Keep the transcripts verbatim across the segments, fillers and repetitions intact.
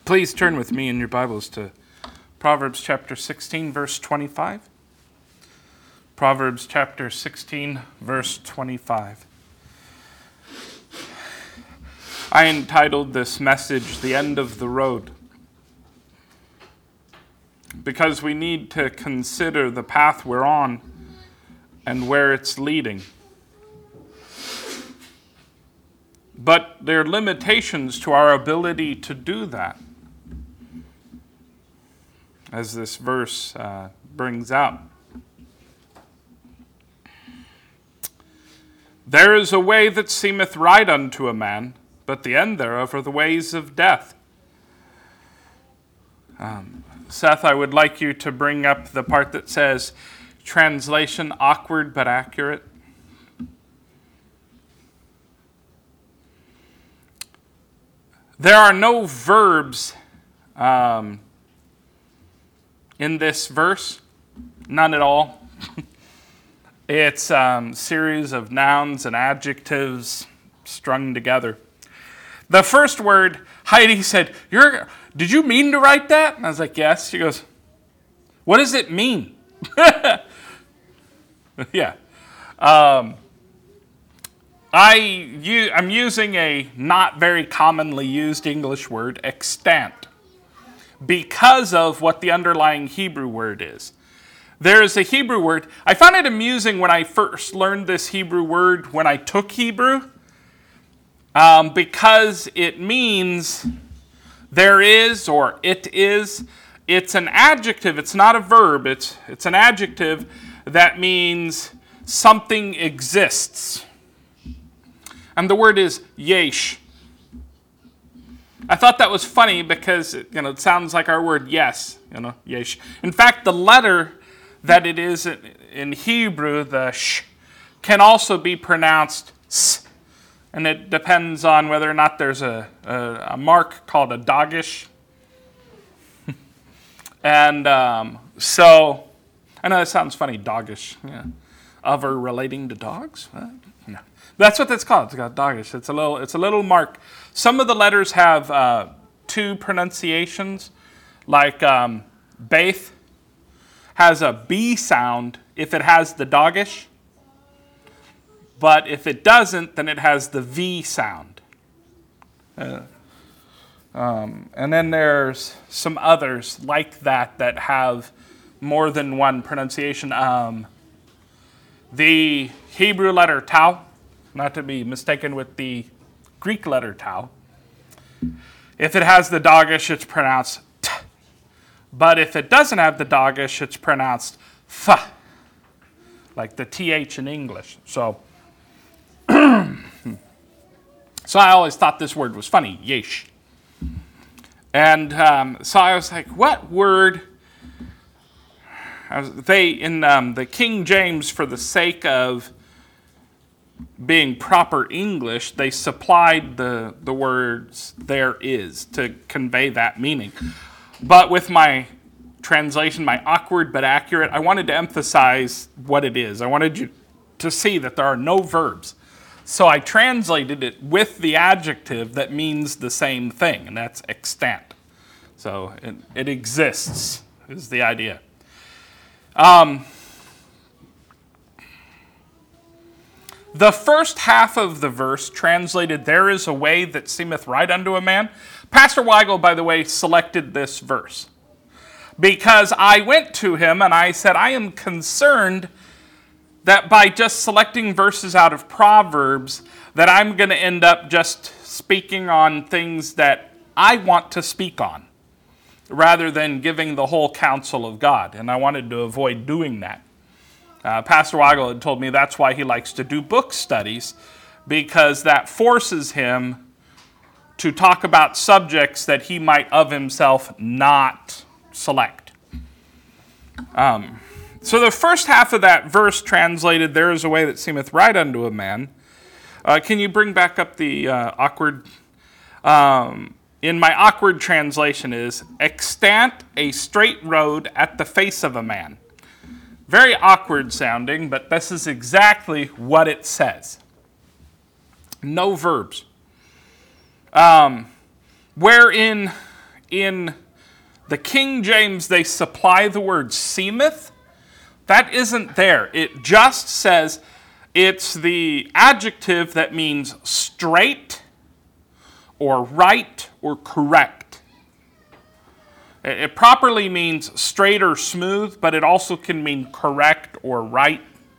Please turn with me in your Bibles to Proverbs chapter sixteen, verse twenty-five. Proverbs chapter sixteen, verse twenty-five. I entitled this message, The End of the Road, because we need to consider the path we're on and where it's leading. But there are limitations to our ability to do that, as this verse uh, brings out. There is a way that seemeth right unto a man, but the end thereof are the ways of death. Um, Seth, I would like you to bring up the part that says, translation awkward but accurate. There are no verbs um, in this verse, none at all. It's a um, series of nouns and adjectives strung together. The first word, Heidi said, "You're, did you mean to write that?" And I was like, yes. She goes, "What does it mean?" yeah. Um, I, u- I'm using a not very commonly used English word, extant, because of what the underlying Hebrew word is. There is a Hebrew word. I found it amusing when I first learned this Hebrew word when I took Hebrew, um, because it means there is or it is. It's an adjective. It's not a verb. It's, it's an adjective that means something exists. And the word is yesh. I thought that was funny because it, you know, it sounds like our word yes, you know, yesh. In fact, the letter that it is in Hebrew, the sh, can also be pronounced s. And it depends on whether or not there's a, a, a mark called a dagesh. and um, so, I know it sounds funny, dagesh. Yeah. Other relating to dogs? What? No. That's what that's called. It's called dagesh. It's a little, it's a little mark. Some of the letters have uh, two pronunciations, like um, Baith has a B sound if it has the dagesh, but if it doesn't, then it has the V sound. Uh, um, and then there's some others like that that have more than one pronunciation. Um, the Hebrew letter tau, not to be mistaken with the Greek letter tau. If it has the dagesh, it's pronounced t. But if it doesn't have the dagesh, it's pronounced th, like the th in English. So, so I always thought this word was funny, yesh. And um, so I was like, what word? I was, they in um, the King James, for the sake of being proper English, they supplied the, the words there is to convey that meaning. But with my translation, my awkward but accurate, I wanted to emphasize what it is. I wanted you to see that there are no verbs. So I translated it with the adjective that means the same thing, and that's extant. So it, it exists, is the idea. Um... The first half of the verse, translated, "There is a way that seemeth right unto a man." Pastor Weigel, by the way, selected this verse because I went to him and I said, I am concerned that by just selecting verses out of Proverbs, that I'm going to end up just speaking on things that I want to speak on, rather than giving the whole counsel of God. And I wanted to avoid doing that. Uh, Pastor Weigel had told me that's why he likes to do book studies, because that forces him to talk about subjects that he might of himself not select. Um, so the first half of that verse translated, "There is a way that seemeth right unto a man." Uh, can you bring back up the uh, awkward? Um, in my awkward translation is, "Extant a straight road at the face of a man." Very awkward sounding, but this is exactly what it says. No verbs. Um, where in in the King James, they supply the word seemeth. That isn't there. It just says it's the adjective that means straight or right or correct. It properly means straight or smooth, but it also can mean correct or right.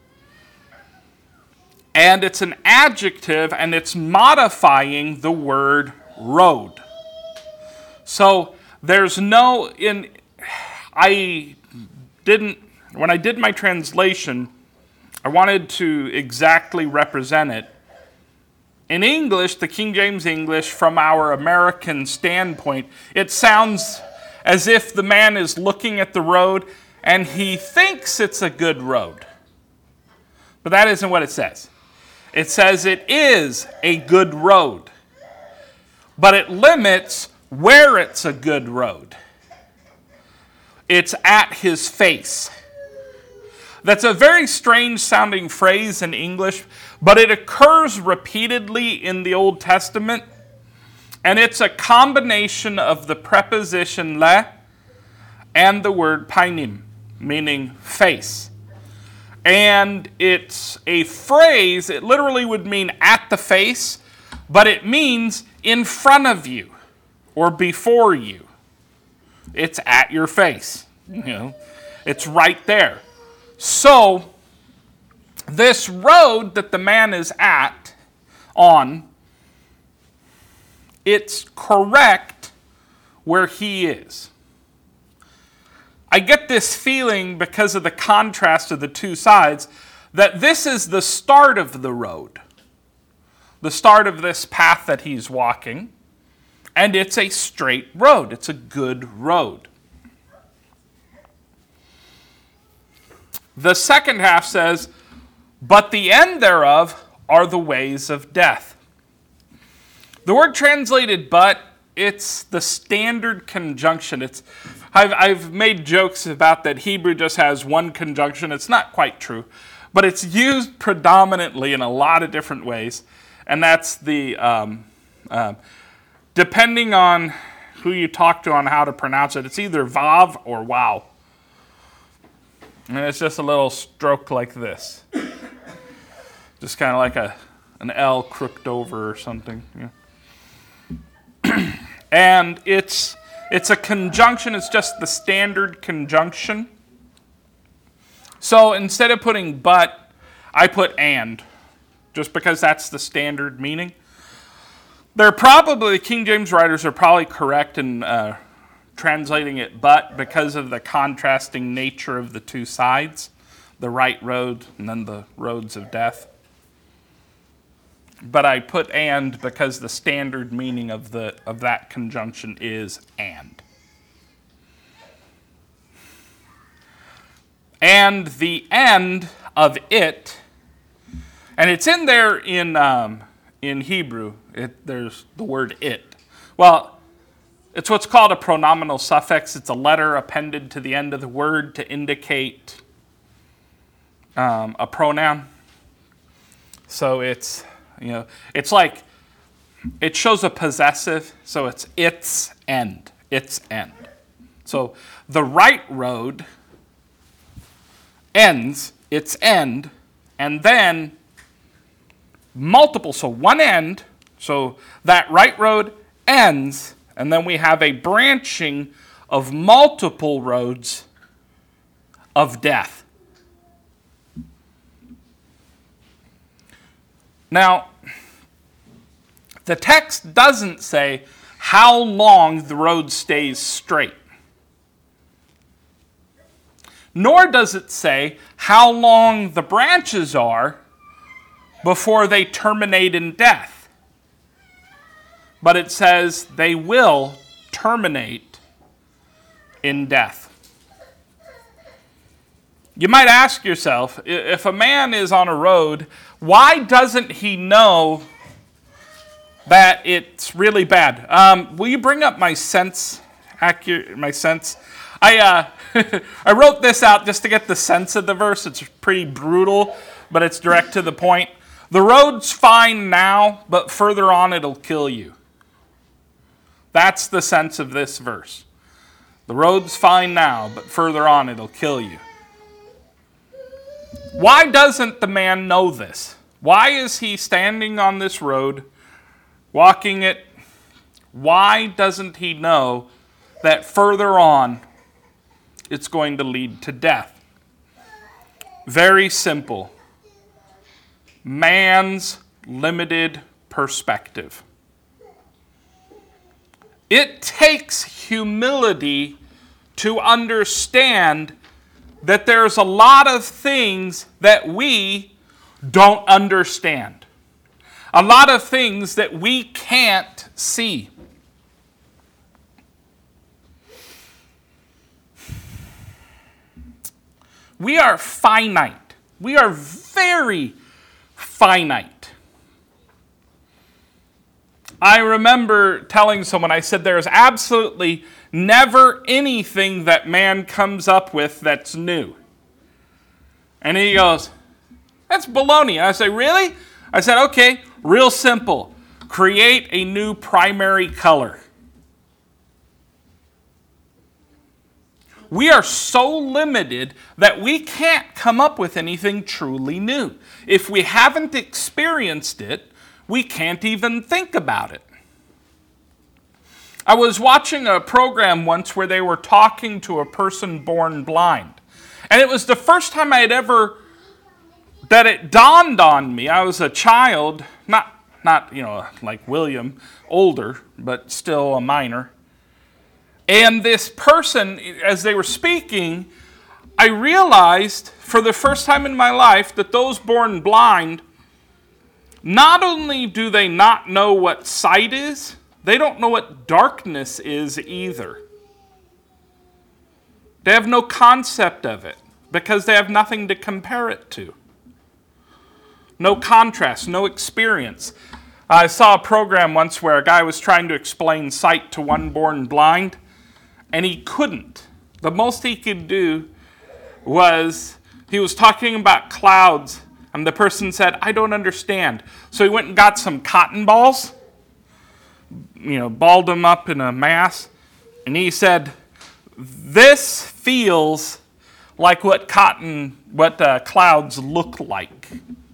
And it's an adjective, and it's modifying the word road. So there's no, in, I didn't, when I did my translation, I wanted to exactly represent it. In English, the King James English, from our American standpoint, it sounds as if the man is looking at the road and he thinks it's a good road. But that isn't what it says. It says it is a good road, but it limits where it's a good road. It's at his face. That's a very strange sounding phrase in English, but it occurs repeatedly in the Old Testament, and it's a combination of the preposition le and the word painim, meaning face. And it's a phrase, it literally would mean at the face, but it means in front of you or before you. It's at your face. You know, it's right there. So, this road that the man is at, on, it's correct where he is. I get this feeling, because of the contrast of the two sides, that this is the start of the road. The start of this path that he's walking. And it's a straight road. It's a good road. The second half says, but the end thereof are the ways of death. The word translated but, it's the standard conjunction. It's I've, I've made jokes about that Hebrew just has one conjunction. It's not quite true, but it's used predominantly in a lot of different ways. And that's the, um, uh, depending on who you talk to on how to pronounce it, it's either vav or wow. And it's just a little stroke like this. Just kind of like a an L crooked over or something. Yeah. And it's it's a conjunction. It's just the standard conjunction. So instead of putting but, I put and, just because that's the standard meaning. They're probably, King James writers are probably correct in uh, translating it but because of the contrasting nature of the two sides, the right road and then the roads of death. But I put and because the standard meaning of the of that conjunction is and. And the end of it, and it's in there in um, in Hebrew. It, there's the word it. Well, it's what's called a pronominal suffix. It's a letter appended to the end of the word to indicate um, a pronoun. So it's, you know, it's like, it shows a possessive, so it's its end, its end. So the right road ends, its end, and then multiple, so one end, so that right road ends, and then we have a branching of multiple roads of death. Now, the text doesn't say how long the road stays straight. Nor does it say how long the branches are before they terminate in death. But it says they will terminate in death. You might ask yourself, if a man is on a road, why doesn't he know that it's really bad? Um, will you bring up my sense? Accurate, my sense. I uh, I wrote this out just to get the sense of the verse. It's pretty brutal, but it's direct to the point. The road's fine now, but further on it'll kill you. That's the sense of this verse. The road's fine now, but further on it'll kill you. Why doesn't the man know this? Why is he standing on this road, walking it? Why doesn't he know that further on it's going to lead to death? Very simple. Man's limited perspective. It takes humility to understand that there's a lot of things that we don't understand. A lot of things that we can't see. We are finite. We are very finite. I remember telling someone, I said, there's absolutely never anything that man comes up with that's new. And he goes, that's baloney. And I say, really? I said, okay, real simple. Create a new primary color. We are so limited that we can't come up with anything truly new. If we haven't experienced it, we can't even think about it. I was watching a program once where they were talking to a person born blind. And it was the first time I had ever, that it dawned on me. I was a child, not, not you know, like William, older, but still a minor. And this person, as they were speaking, I realized for the first time in my life that those born blind, not only do they not know what sight is, they don't know what darkness is either. They have no concept of it because they have nothing to compare it to. No contrast, no experience. I saw a program once where a guy was trying to explain sight to one born blind, and he couldn't. The most he could do was, he was talking about clouds, and the person said, I don't understand. So he went and got some cotton balls, you know, balled them up in a mass, and he said, this feels like what cotton, what uh, clouds look like.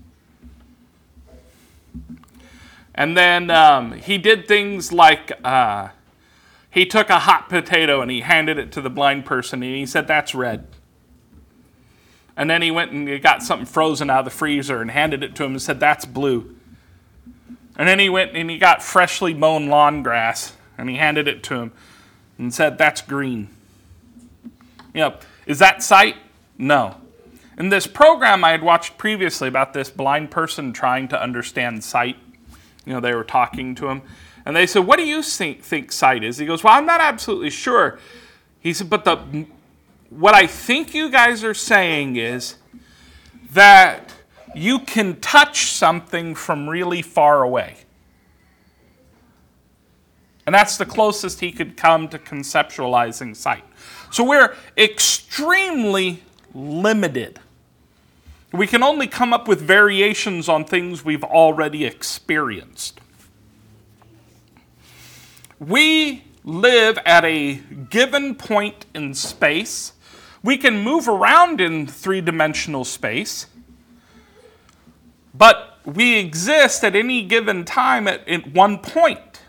And then um, he did things like, uh, he took a hot potato and he handed it to the blind person, and he said, that's red. And then he went and he got something frozen out of the freezer and handed it to him and said, that's blue. And then he went and he got freshly mown lawn grass and he handed it to him and said, that's green. You know, is that sight? No. In this program I had watched previously about this blind person trying to understand sight, you know, they were talking to him. And they said, what do you think, think sight is? He goes, well, I'm not absolutely sure. He said, but the what I think you guys are saying is that you can touch something from really far away. And that's the closest he could come to conceptualizing sight. So we're extremely limited. We can only come up with variations on things we've already experienced. We live at a given point in space. We can move around in three-dimensional space, but we exist at any given time at, at one point.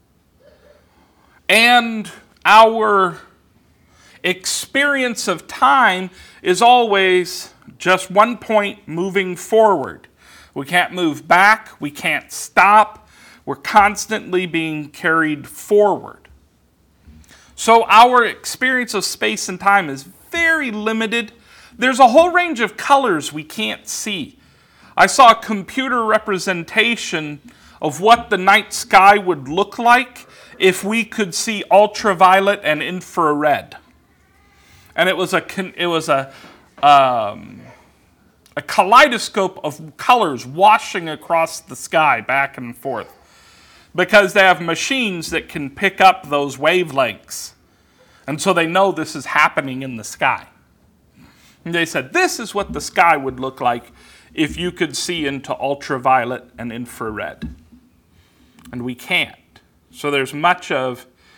And our experience of time is always just one point moving forward. We can't move back. We can't stop. We're constantly being carried forward. So our experience of space and time is very limited. There's a whole range of colors we can't see. I saw a computer representation of what the night sky would look like if we could see ultraviolet and infrared. And it was a it was a um, a kaleidoscope of colors washing across the sky back and forth, because they have machines that can pick up those wavelengths, and so they know this is happening in the sky. And they said, this is what the sky would look like if you could see into ultraviolet and infrared. And we can't. So there's much of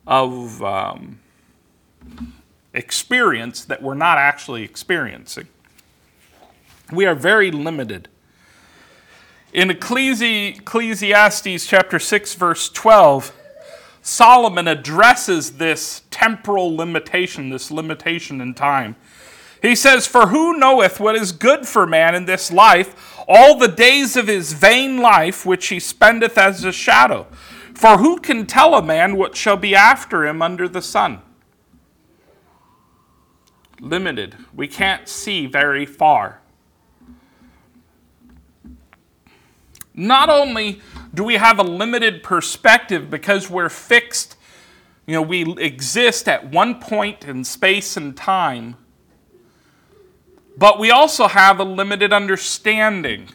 of um, experience that we're not actually experiencing. We are very limited. In Ecclesi- Ecclesiastes chapter six, verse twelve, Solomon addresses this temporal limitation, this limitation in time. He says, "For who knoweth what is good for man in this life, all the days of his vain life, which he spendeth as a shadow? For who can tell a man what shall be after him under the sun?" Limited. We can't see very far. Not only do we have a limited perspective because we're fixed, you know, we exist at one point in space and time, but we also have a limited understanding.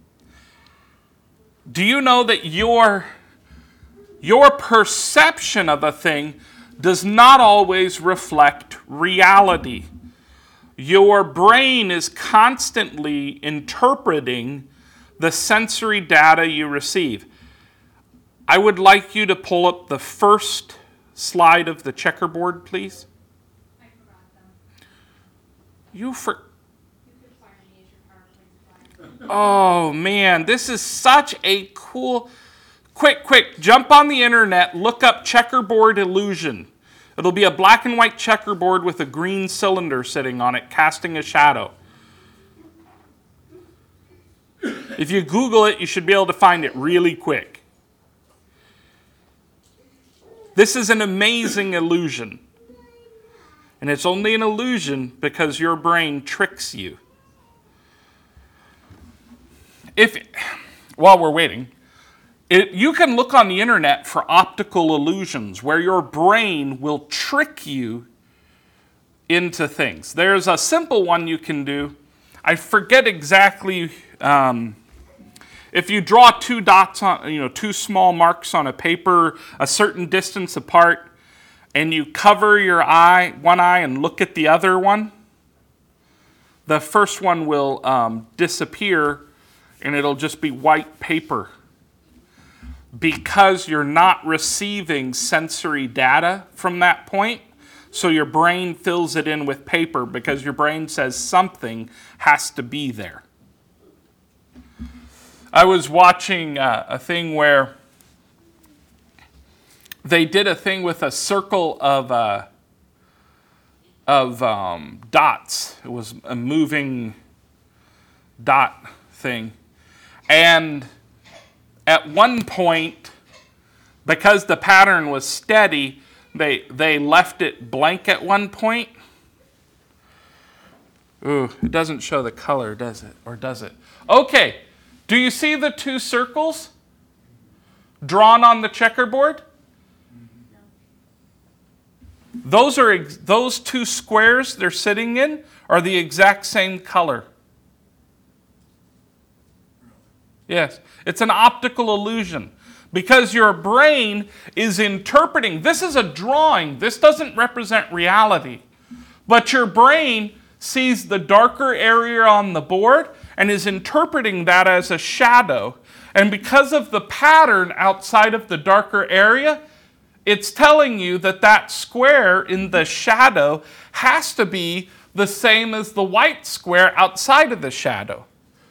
Do you know that your, your perception of a thing does not always reflect reality? Your brain is constantly interpreting the sensory data you receive. I would like you to pull up the first slide of the checkerboard, please. I forgot them. You for. You could fire me as your PowerPoint slide. Oh man, this is such a cool. Quick, quick, jump on the internet, look up checkerboard illusion. It'll be a black and white checkerboard with a green cylinder sitting on it, casting a shadow. If you Google it, you should be able to find it really quick. This is an amazing illusion. And it's only an illusion because your brain tricks you. If, while we're waiting, it, you can look on the internet for optical illusions where your brain will trick you into things. There's a simple one you can do. I forget exactly. Um, if you draw two dots on, you know, two small marks on a paper a certain distance apart, and you cover your eye, one eye, and look at the other one, the first one will um, disappear, and it'll just be white paper. Because you're not receiving sensory data from that point, so your brain fills it in with paper because your brain says something has to be there. I was watching uh, a thing where they did a thing with a circle of uh, of um, dots. It was a moving dot thing. And at one point, because the pattern was steady, they they left it blank at one point. Ooh, it doesn't show the color, does it? Or does it? Okay, do you see the two circles drawn on the checkerboard? Those are ex- those two squares they're sitting in are the exact same color. Yes, it's an optical illusion because your brain is interpreting. This is a drawing. This doesn't represent reality. But your brain sees the darker area on the board and is interpreting that as a shadow. And because of the pattern outside of the darker area, it's telling you that that square in the shadow has to be the same as the white square outside of the shadow.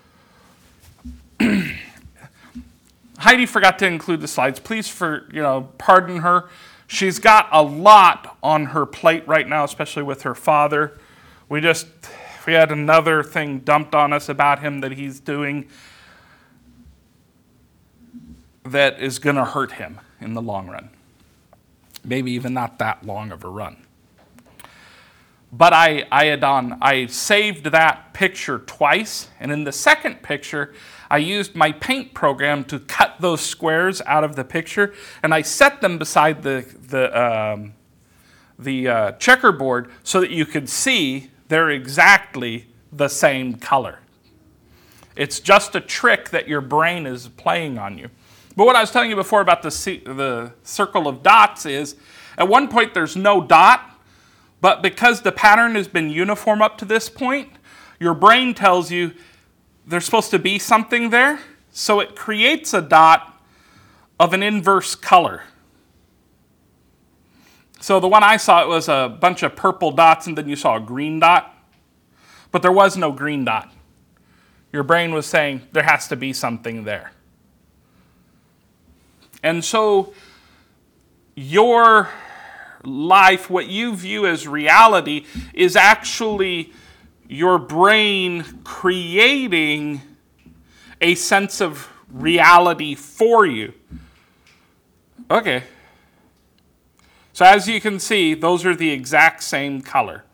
Heidi forgot to include the slides. Please, for you know, pardon her. She's got a lot on her plate right now, especially with her father. We just we had another thing dumped on us about him that he's doing that is going to hurt him in the long run. Maybe even not that long of a run. But I, I had on, I saved that picture twice, and in the second picture, I used my paint program to cut those squares out of the picture, and I set them beside the the um, the uh, checkerboard so that you could see they're exactly the same color. It's just a trick that your brain is playing on you. But what I was telling you before about the c- the circle of dots is, at one point there's no dot. But because the pattern has been uniform up to this point, your brain tells you there's supposed to be something there. So it creates a dot of an inverse color. So the one I saw, it was a bunch of purple dots, and then you saw a green dot. But there was no green dot. Your brain was saying, there has to be something there. And so your life, what you view as reality, is actually your brain creating a sense of reality for you. Okay. So as you can see, those are the exact same color.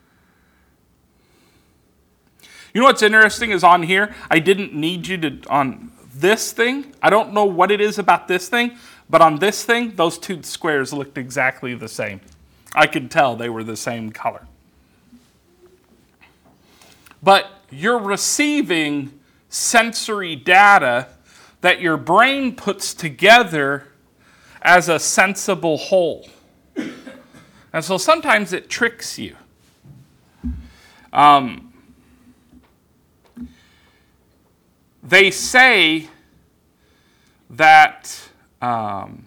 You know what's interesting is on here, I didn't need you to, on this thing, I don't know what it is about this thing, but on this thing, those two squares looked exactly the same. I could tell they were the same color. But you're receiving sensory data that your brain puts together as a sensible whole. And so sometimes it tricks you. Um, they say that um,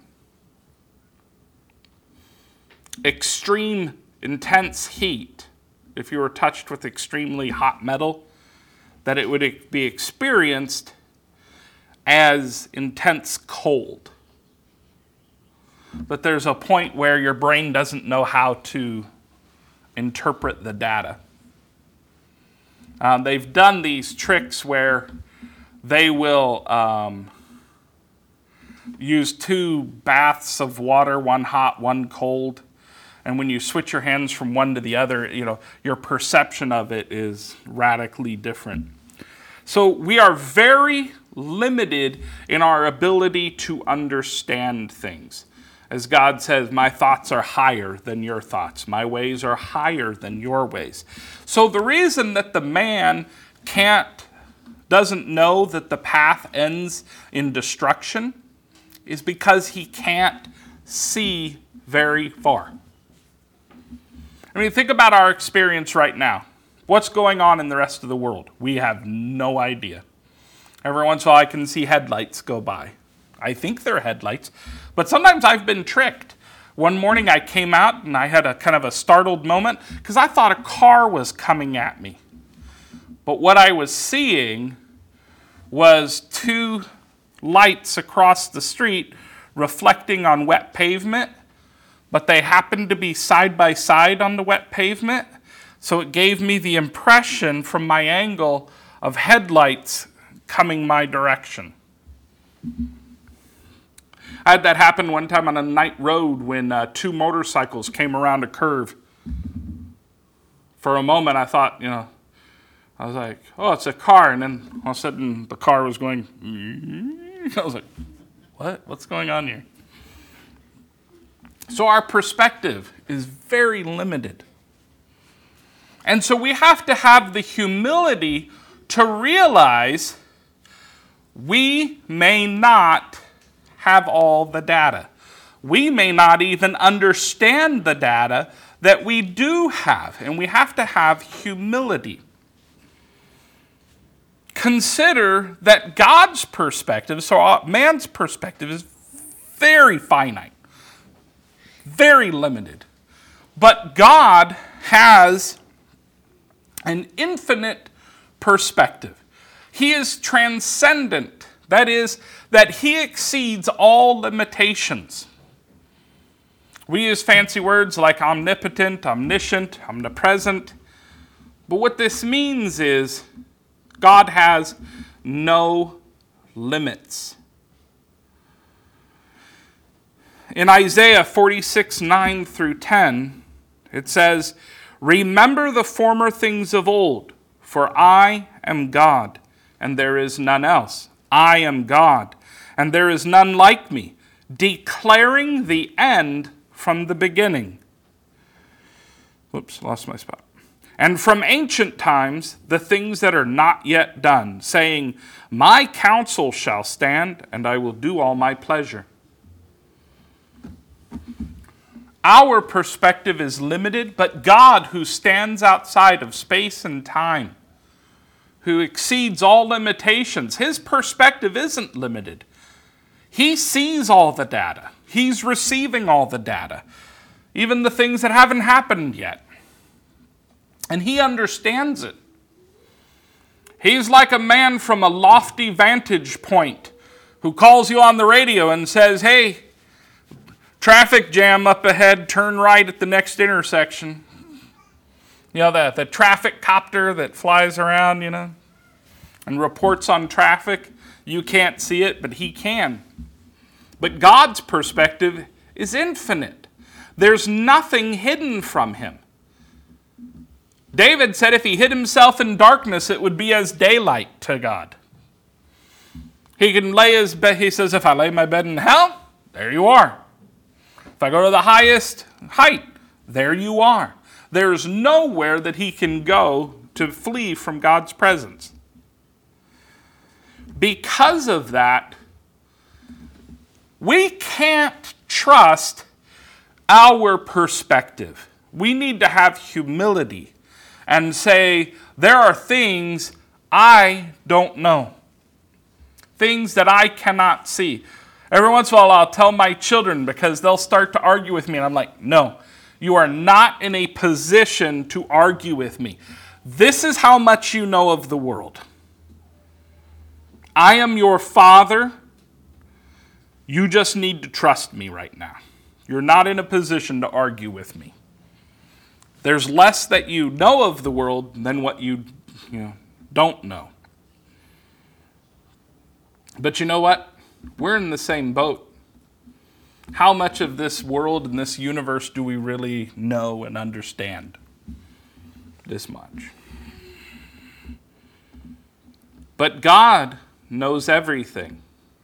extreme intense heat, if you were touched with extremely hot metal, that it would be experienced as intense cold. But there's a point where your brain doesn't know how to interpret the data. Um, they've done these tricks where they will um, use two baths of water, one hot, one cold. And when you switch your hands from one to the other, you know, your perception of it is radically different. So we are very limited in our ability to understand things. As God says, my thoughts are higher than your thoughts. My ways are higher than your ways. So the reason that the man can't, doesn't know that the path ends in destruction is because he can't see very far. I mean, think about our experience right now. What's going on in the rest of the world? We have no idea. Every once in a while I can see headlights go by. I think they're headlights, but sometimes I've been tricked. One morning I came out and I had a kind of a startled moment because I thought a car was coming at me. But what I was seeing was two lights across the street reflecting on wet pavement, but they happened to be side by side on the wet pavement. So it gave me the impression from my angle of headlights coming my direction. I had that happen one time on a night road when uh, two motorcycles came around a curve. For a moment, I thought, you know, I was like, oh, it's a car. And then all of a sudden, the car was going, I was like, what? What's going on here? So our perspective is very limited. And so we have to have the humility to realize we may not have all the data. We may not even understand the data that we do have, and we have to have humility. Consider that God's perspective, so man's perspective, is very finite, very limited. But God has an infinite perspective. He is transcendent. That is, that he exceeds all limitations. We use fancy words like omnipotent, omniscient, omnipresent. But what this means is God has no limits. In Isaiah forty-six, nine through ten, it says, remember the former things of old, for I am God, and there is none else. I am God, and there is none like me, declaring the end from the beginning. Whoops, lost my spot. And from ancient times, the things that are not yet done, saying, my counsel shall stand, and I will do all my pleasure. Our perspective is limited, but God, who stands outside of space and time, who exceeds all limitations, his perspective isn't limited. He sees all the data. He's receiving all the data. even the things that haven't happened yet. And he understands it. He's like a man from a lofty vantage point who calls you on the radio and says, hey, traffic jam up ahead, turn right at the next intersection. You know, the, the traffic copter that flies around, you know, and reports on traffic. You can't see it, but he can. But God's perspective is infinite. There's nothing hidden from him. David said if he hid himself in darkness, it would be as daylight to God. He can lay his bed, he says, if I lay my bed in hell, there you are. If I go to the highest height, there you are. There's nowhere that he can go to flee from God's presence. Because of that, we can't trust our perspective. We need to have humility and say, there are things I don't know. Things that I cannot see. Every once in a while I'll tell my children because they'll start to argue with me and I'm like, no, you are not in a position to argue with me. This is how much you know of the world. I am your father. You just need to trust me right now. You're not in a position to argue with me. There's less that you know of the world than what you, you know, don't know. But you know what? We're in the same boat. How much of this world and this universe do we really know and understand? This much. But God knows everything.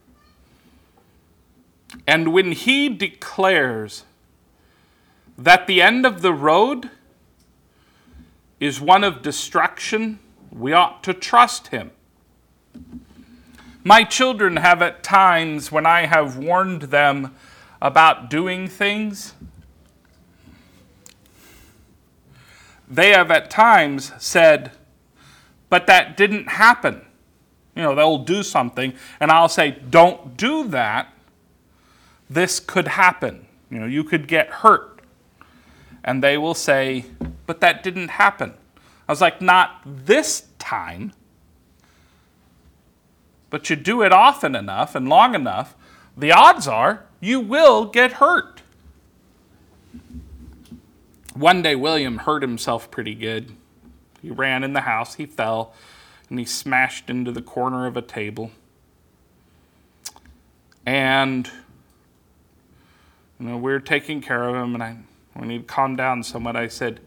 And when he declares that the end of the road is one of destruction, we ought to trust him. My children have at times, when I have warned them about doing things, they have at times said, but that didn't happen. You know, they'll do something, and I'll say, don't do that. This could happen. You know, you could get hurt. And they will say, but that didn't happen. I was like, not this time. But you do it often enough and long enough, the odds are you will get hurt. One day William hurt himself pretty good. He ran in the house, he fell, and he smashed into the corner of a table. And you know, we were taking care of him, and I, when he'd calmed down somewhat, I said,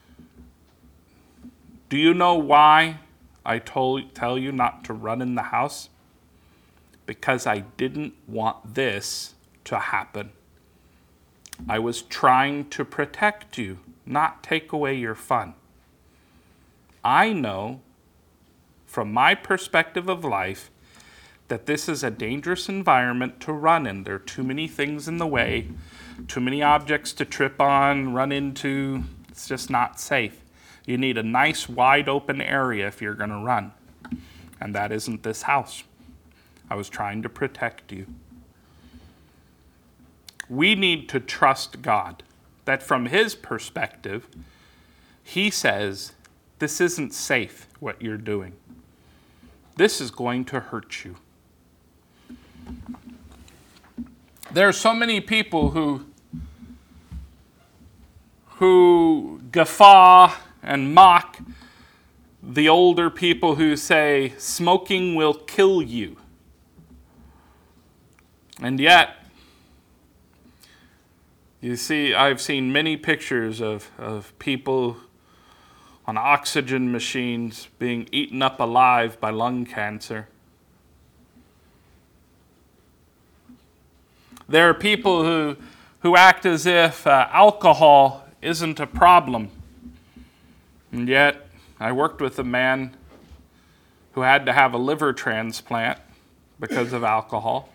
do you know why I told tell you not to run in the house? Because I didn't want this to happen. I was trying to protect you, not take away your fun. I know, from my perspective of life, that this is a dangerous environment to run in. There are too many things in the way, too many objects to trip on, run into. It's just not safe. You need a nice wide open area if you're going to run. And that isn't this house. I was trying to protect you. We need to trust God, that from his perspective, he says, this isn't safe, what you're doing. This is going to hurt you. There are so many people who, who guffaw and mock the older people who say, smoking will kill you. And yet, you see, I've seen many pictures of, of people on oxygen machines being eaten up alive by lung cancer. There are people who, who act as if uh, alcohol isn't a problem. And yet, I worked with a man who had to have a liver transplant because of alcohol.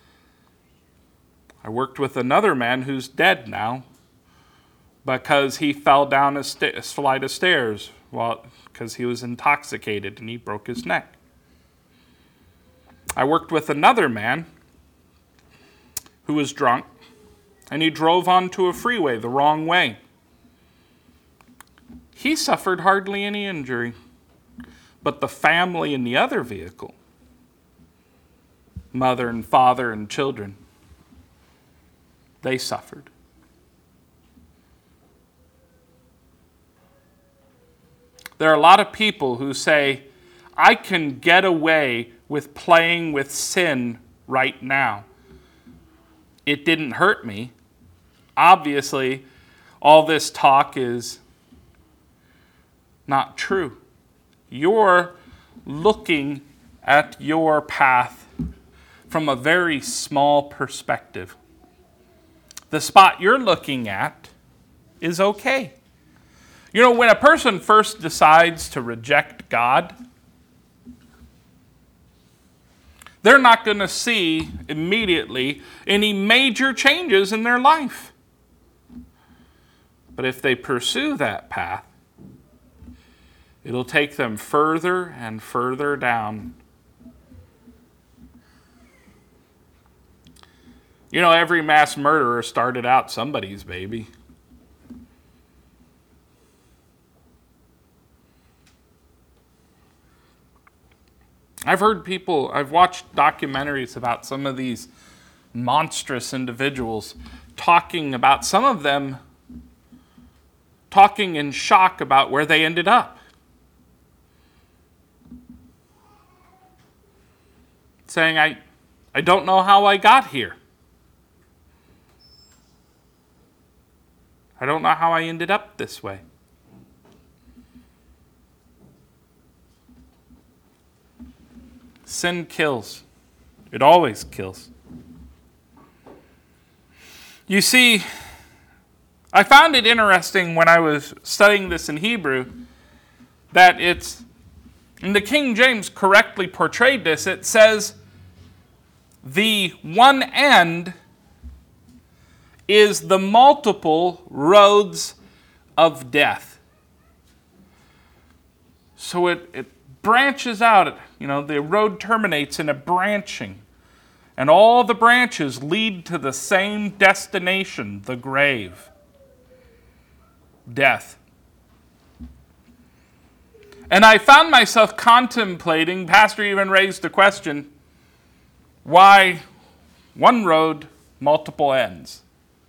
I worked with another man who's dead now because he fell down a, sta- a flight of stairs while, because he was intoxicated and he broke his neck. I worked with another man who was drunk, and he drove onto a freeway the wrong way. He suffered hardly any injury, but the family in the other vehicle, mother and father and children, they suffered. There are a lot of people who say, I can get away with playing with sin right now. It didn't hurt me. Obviously, all this talk is not true. You're looking at your path from a very small perspective. The spot you're looking at is okay. You know, when a person first decides to reject God, they're not going to see immediately any major changes in their life. But if they pursue that path, it'll take them further and further down. You know, every mass murderer started out somebody's baby. I've heard people, I've watched documentaries about some of these monstrous individuals talking about, some of them talking in shock about where they ended up. Saying, I, I don't know how I got here. I don't know how I ended up this way. Sin kills. It always kills. You see, I found it interesting when I was studying this in Hebrew that it's, and the King James correctly portrayed this, it says, the one end is the multiple roads of death. So it, it branches out. You know, the road terminates in a branching. And all the branches lead to the same destination, the grave. Death. And I found myself contemplating, Pastor even raised the question, why one road, multiple ends?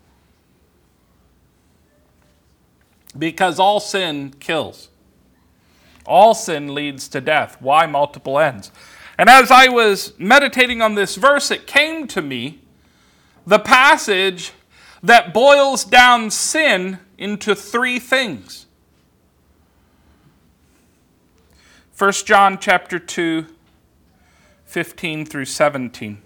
Because all sin kills. All sin leads to death. Why multiple ends? And as I was meditating on this verse, it came to me the passage that boils down sin into three things. First John chapter two, fifteen through seventeen.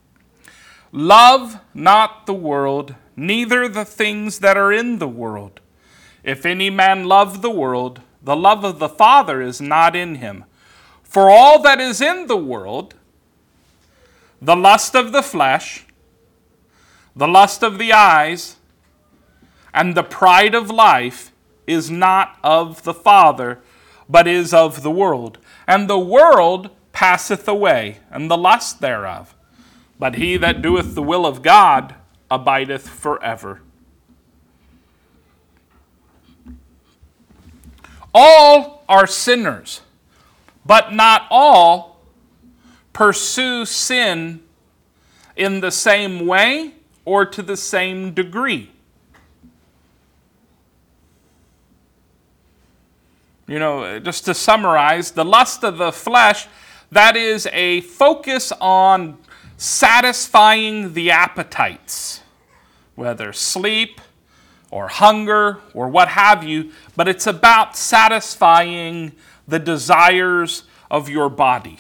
Love not the world, neither the things that are in the world. If any man love the world, the love of the Father is not in him. For all that is in the world, the lust of the flesh, the lust of the eyes, and the pride of life is not of the Father, but is of the world. And the world passeth away, and the lust thereof. But he that doeth the will of God abideth forever. All are sinners, but not all pursue sin in the same way or to the same degree. You know, just to summarize, the lust of the flesh, that is a focus on satisfying the appetites, whether sleep or hunger or what have you, but it's about satisfying the desires of your body.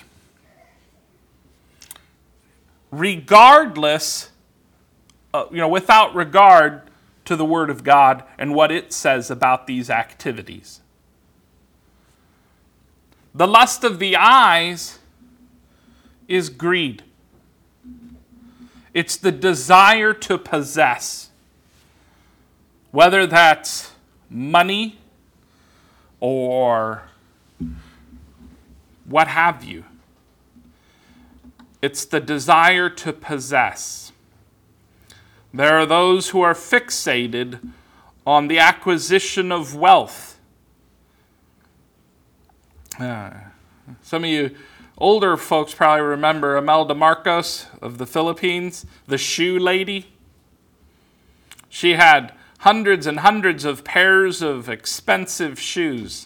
Regardless, uh, you know, without regard to the Word of God and what it says about these activities. The lust of the eyes is greed. It's the desire to possess. Whether that's money or what have you. It's the desire to possess. There are those who are fixated on the acquisition of wealth. Uh, some of you older folks probably remember Imelda Marcos of the Philippines, the shoe lady. She had hundreds and hundreds of pairs of expensive shoes.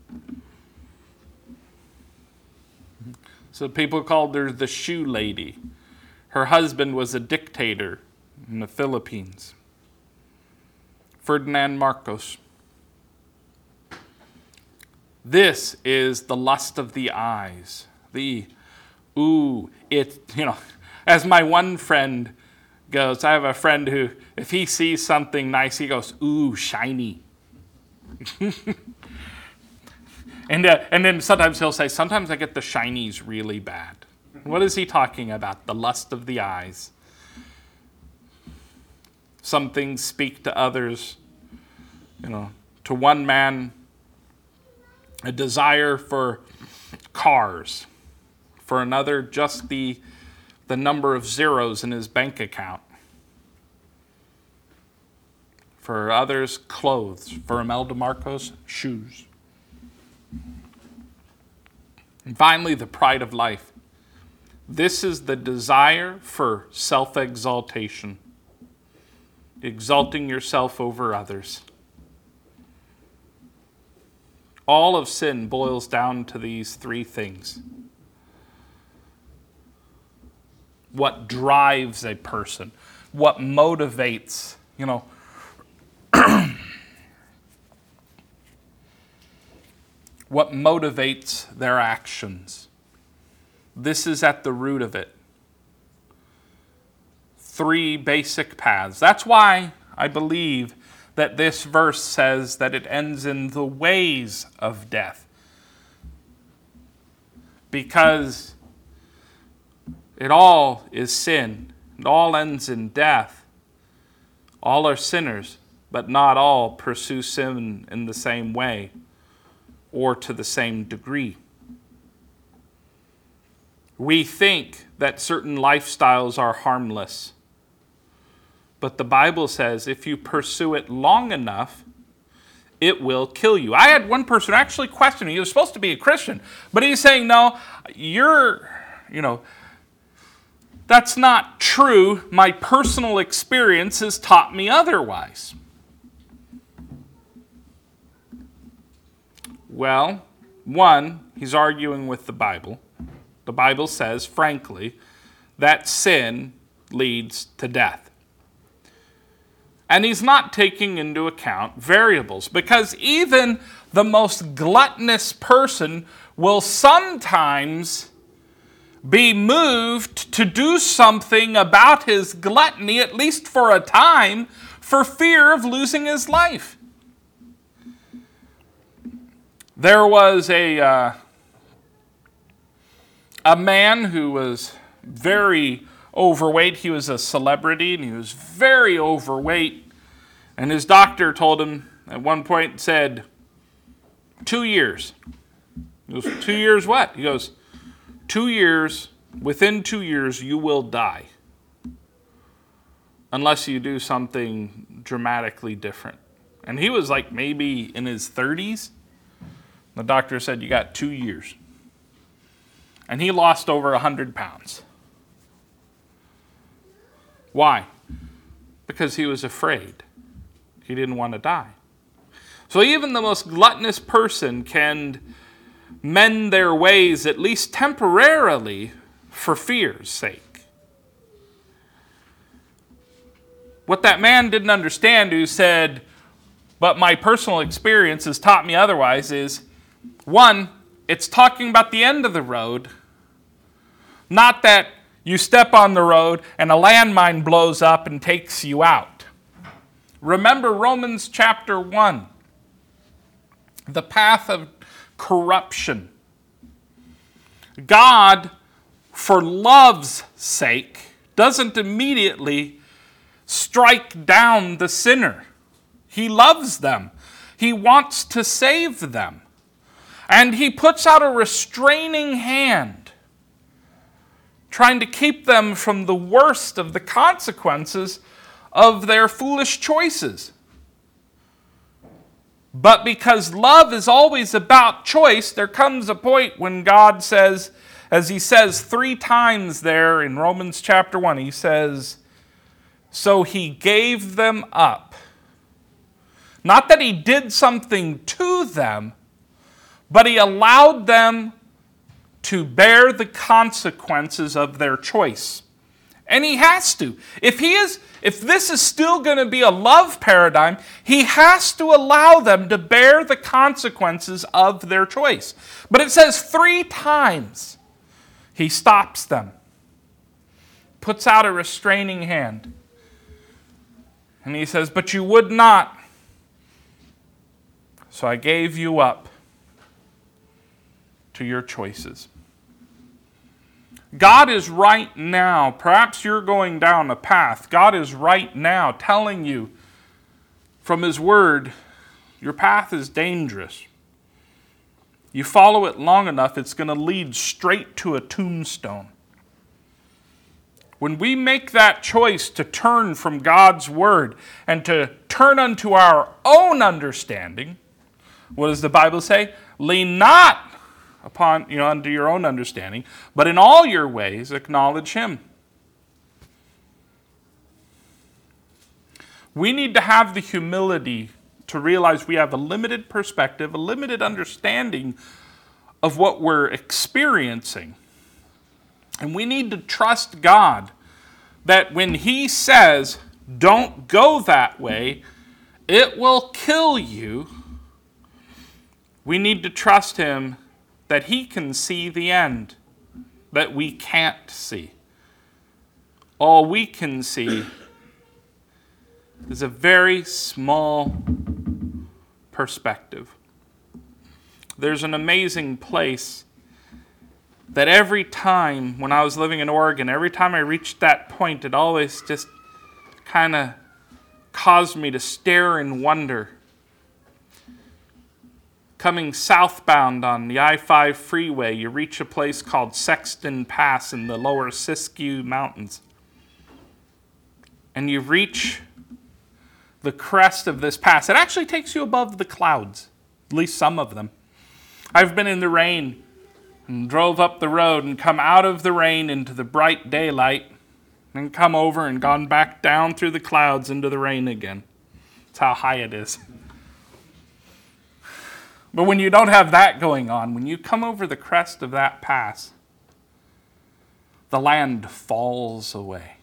So people called her the shoe lady. Her husband was a dictator in the Philippines. Ferdinand Marcos. This is the lust of the eyes. The, ooh, it, you know, as my one friend goes, I have a friend who, if he sees something nice, he goes, ooh, shiny. and, uh, and then sometimes he'll say, sometimes I get the shinies really bad. What is he talking about? The lust of the eyes. Some things speak to others. You know, to one man, a desire for cars. For another, just the, the number of zeros in his bank account. For others, clothes. For Imelda Marcos, shoes. And finally, the pride of life. This is the desire for self-exaltation. Exalting yourself over others. All of sin boils down to these three things. What drives a person? What motivates, you know, what motivates their actions? This is at the root of it. Three basic paths. That's why I believe that this verse says that it ends in the ways of death. Because it all is sin. It all ends in death. All are sinners, but not all pursue sin in the same way or to the same degree. We think that certain lifestyles are harmless. But the Bible says if you pursue it long enough, it will kill you. I had one person actually question me. He was supposed to be a Christian, but he's saying, no, you're, you know, that's not true. My personal experience has taught me otherwise. Well, one, he's arguing with the Bible. The Bible says, frankly, that sin leads to death. And he's not taking into account variables, because even the most gluttonous person will sometimes be moved to do something about his gluttony, at least for a time, for fear of losing his life. There was a, uh, a man who was very overweight. He was a celebrity, and he was very overweight. And his doctor told him at one point, said, two years. He goes, two years what? He goes, two years, within two years, you will die. Unless you do something dramatically different. And he was like maybe in his thirties. The doctor said, you got two years. And he lost over one hundred pounds. Why? Because he was afraid. He didn't want to die. So even the most gluttonous person can mend their ways, at least temporarily, for fear's sake. What that man didn't understand, who said, but my personal experience has taught me otherwise, is, one, it's talking about the end of the road, not that you step on the road and a landmine blows up and takes you out. Remember Romans chapter one, the path of corruption. God, for love's sake, doesn't immediately strike down the sinner. He loves them. He wants to save them. And he puts out a restraining hand, trying to keep them from the worst of the consequences of their foolish choices. But because love is always about choice, there comes a point when God says, as he says three times there in Romans chapter one, he says, so he gave them up. Not that he did something to them, but he allowed them to bear the consequences of their choice. And he has to. If he is, if this is still going to be a love paradigm, he has to allow them to bear the consequences of their choice. But it says three times he stops them, puts out a restraining hand. And he says, but you would not, so I gave you up to your choices. God is right now, perhaps you're going down a path, God is right now telling you from his word, your path is dangerous. You follow it long enough, it's going to lead straight to a tombstone. When we make that choice to turn from God's word and to turn unto our own understanding, what does the Bible say? Lean not upon, you know, unto your own understanding, but in all your ways acknowledge him. We need to have the humility to realize we have a limited perspective, a limited understanding of what we're experiencing. And we need to trust God that when he says, don't go that way, it will kill you. We need to trust him that he can see the end that we can't see. All we can see is a very small perspective. There's an amazing place that every time when I was living in Oregon, every time I reached that point, it always just kind of caused me to stare in wonder. Coming southbound on the I five freeway, you reach a place called Sexton Pass in the lower Siskiyou Mountains. And you reach the crest of this pass. It actually takes you above the clouds, at least some of them. I've been in the rain and drove up the road and come out of the rain into the bright daylight and come over and gone back down through the clouds into the rain again. That's how high it is. But when you don't have that going on, when you come over the crest of that pass, the land falls away.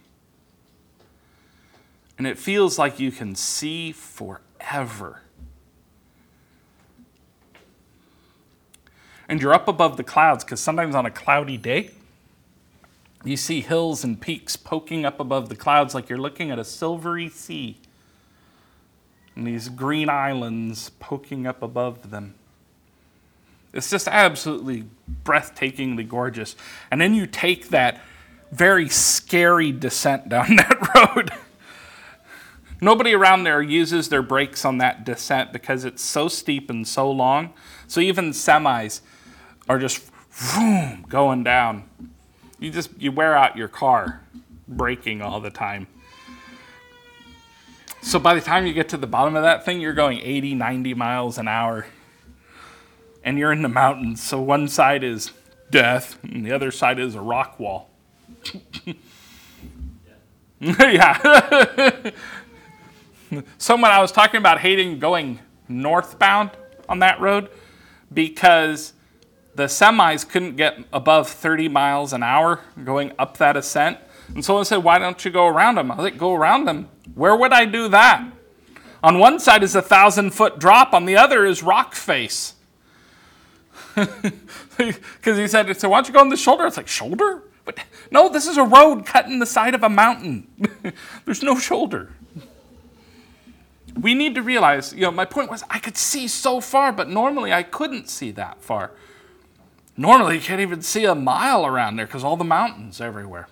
And it feels like you can see forever. And you're up above the clouds, because sometimes on a cloudy day, you see hills and peaks poking up above the clouds like you're looking at a silvery sea. And these green islands poking up above them. It's just absolutely breathtakingly gorgeous. And then you take that very scary descent down that road. Nobody around there uses their brakes on that descent because it's so steep and so long. So even semis are just vroom, going down. You just you wear out your car braking all the time. So by the time you get to the bottom of that thing, you're going eighty, ninety miles an hour. And you're in the mountains, so one side is death, and the other side is a rock wall. Yeah. Someone, I was talking about hating going northbound on that road because the semis couldn't get above thirty miles an hour going up that ascent. And someone said, why don't you go around them? I was like, go around them? Where would I do that? On one side is a thousand-foot drop, on the other is rock face. Because he said, so why don't you go on the shoulder? It's like, shoulder? But no, this is a road cut in the side of a mountain. There's no shoulder. We need to realize, you know, my point was I could see so far, but normally I couldn't see that far. Normally you can't even see a mile around there because all the mountains everywhere.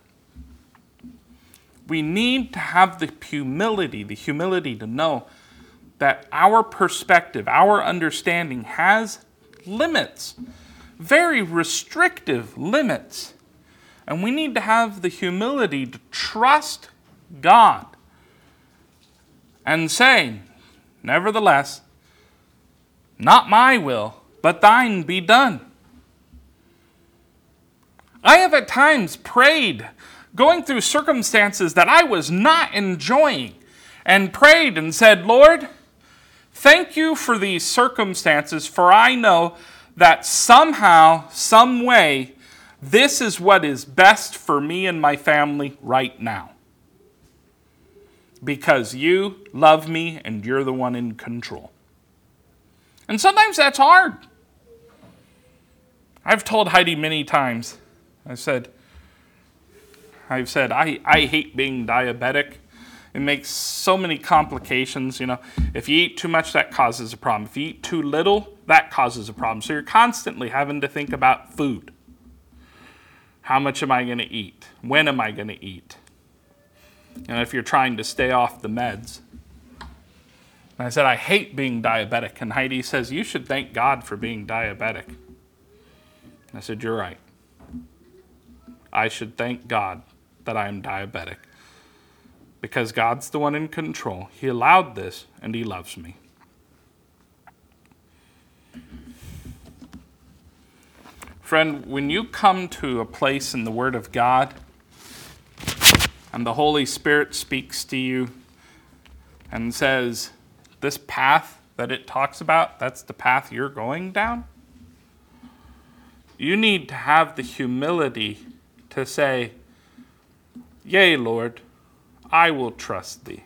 We need to have the humility, the humility to know that our perspective, our understanding has limits, very restrictive limits. And we need to have the humility to trust God and saying, nevertheless, not my will, but thine be done. I have at times prayed, going through circumstances that I was not enjoying, and prayed and said, Lord, thank you for these circumstances, for I know that somehow, some way, this is what is best for me and my family right now. Because you love me and you're the one in control. And sometimes that's hard. I've told Heidi many times, I said, I've said, I, I hate being diabetic. It makes so many complications. You know, if you eat too much, that causes a problem. If you eat too little, that causes a problem. So you're constantly having to think about food. How much am I going to eat? When am I going to eat? And if you're trying to stay off the meds. And I said, I hate being diabetic. And Heidi says, you should thank God for being diabetic. And I said, you're right. I should thank God that I am diabetic. Because God's the one in control. He allowed this, and he loves me. Friend, when you come to a place in the Word of God, and the Holy Spirit speaks to you and says, this path that it talks about, that's the path you're going down, you need to have the humility to say, yea, Lord, I will trust thee.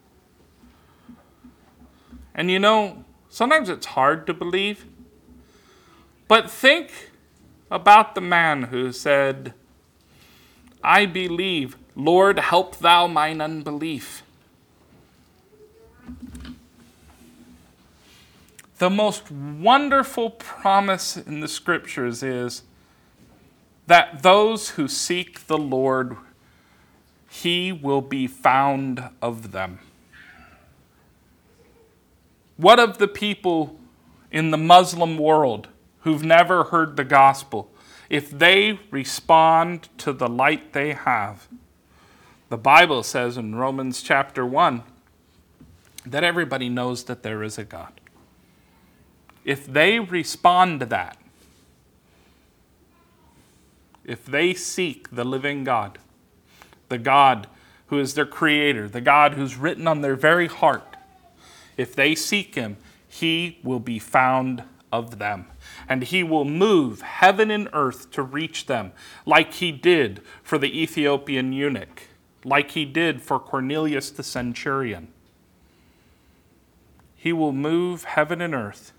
And you know, sometimes it's hard to believe, but think about the man who said, I believe, Lord, help thou mine unbelief. The most wonderful promise in the scriptures is that those who seek the Lord, he will be found of them. What of the people in the Muslim world who've never heard the gospel? If they respond to the light they have, the Bible says in Romans chapter one that everybody knows that there is a God. If they respond to that, if they seek the living God, the God who is their creator, the God who's written on their very heart, if they seek him, he will be found of them. And he will move heaven and earth to reach them, like he did for the Ethiopian eunuch, like he did for Cornelius the centurion. He will move heaven and earth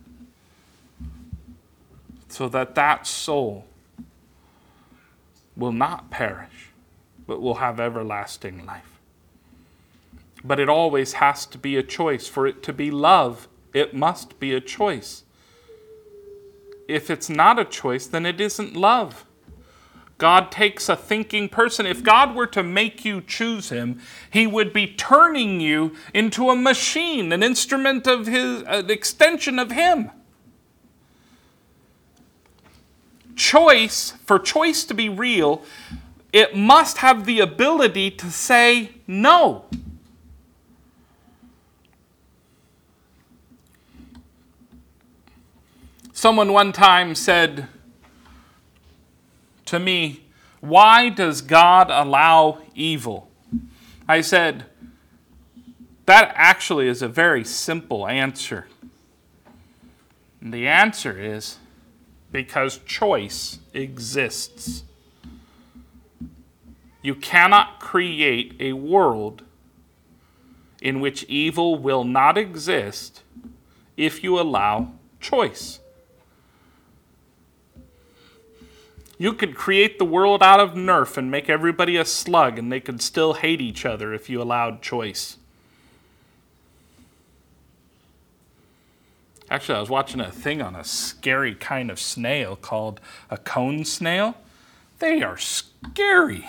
so that that soul will not perish, but will have everlasting life. But it always has to be a choice. For it to be love, it must be a choice. If it's not a choice, then it isn't love. God takes a thinking person. If God were to make you choose him, he would be turning you into a machine, an instrument of his, an extension of him. Choice, for choice to be real, it must have the ability to say no. Someone one time said to me, why does God allow evil? I said, that actually is a very simple answer. And the answer is because choice exists. You cannot create a world in which evil will not exist if you allow choice. You could create the world out of Nerf and make everybody a slug, and they could still hate each other if you allowed choice. Actually, I was watching a thing on a scary kind of snail called a cone snail. They are scary.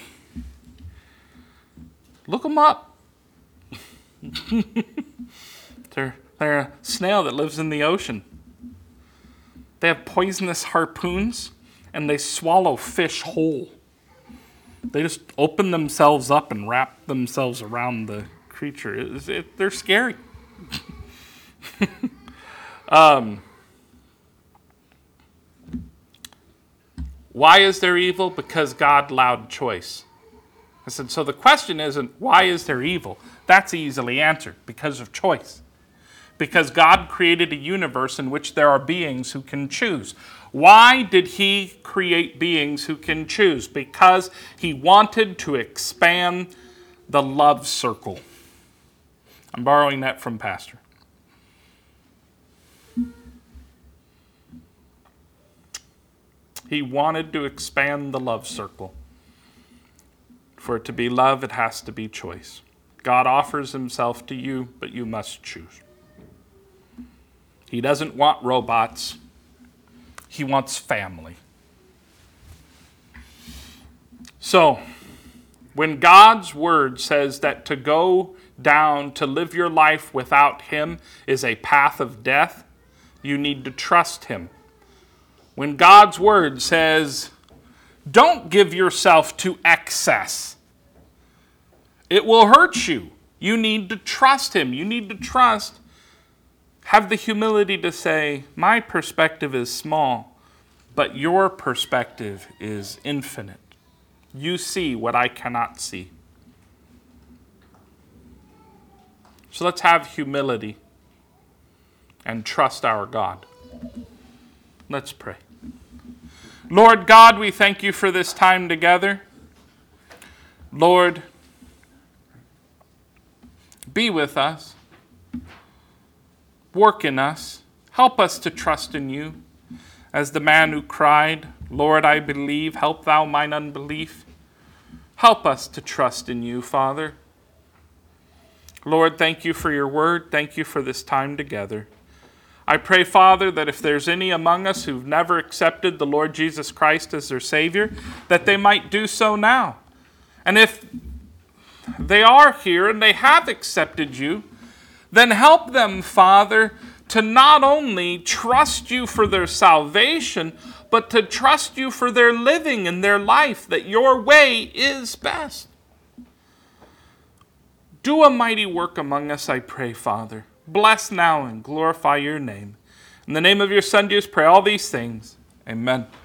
Look them up. they're, they're a snail that lives in the ocean. They have poisonous harpoons, and they swallow fish whole. They just open themselves up and wrap themselves around the creature. It, it, they're scary. um, why is there evil? Because God allowed choice. I said, so the question isn't, why is there evil? That's easily answered, because of choice. Because God created a universe in which there are beings who can choose. Why did he create beings who can choose? Because he wanted to expand the love circle. I'm borrowing that from Pastor. He wanted to expand the love circle. For it to be love, it has to be choice. God offers himself to you, but you must choose. He doesn't want robots. He wants family. So, when God's word says that to go down, to live your life without him is a path of death, you need to trust him. When God's word says, don't give yourself to excess, it will hurt you. You need to trust him. You need to trust, have the humility to say, my perspective is small, but your perspective is infinite. You see what I cannot see. So let's have humility and trust our God. Let's pray. Lord God, we thank you for this time together. Lord, be with us. Work in us. Help us to trust in you. As the man who cried, Lord, I believe, help thou mine unbelief. Help us to trust in you, Father. Lord, thank you for your word. Thank you for this time together. I pray, Father, that if there's any among us who've never accepted the Lord Jesus Christ as their Savior, that they might do so now. And if they are here and they have accepted you, then help them, Father, to not only trust you for their salvation, but to trust you for their living and their life, that your way is best. Do a mighty work among us, I pray, Father. Bless now and glorify your name. In the name of your Son, Jesus, pray all these things. Amen.